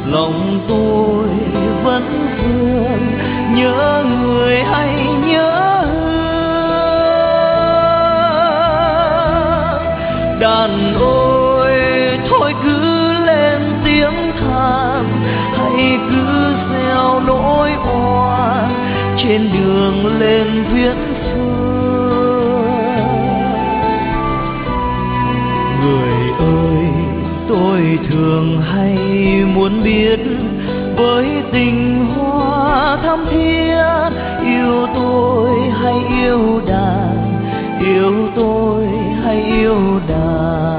lòng tôi vẫn vương nhớ người hay nhớ hương. Đàn ôi thôi cứ lên tiếng than, hãy cứ gieo nỗi oan trên đường lên viễn phương. Người ơi, tôi thường hay muốn biết với tình hoa thắm thiết, yêu tôi hay yêu đàn, yêu tôi hay yêu đàn.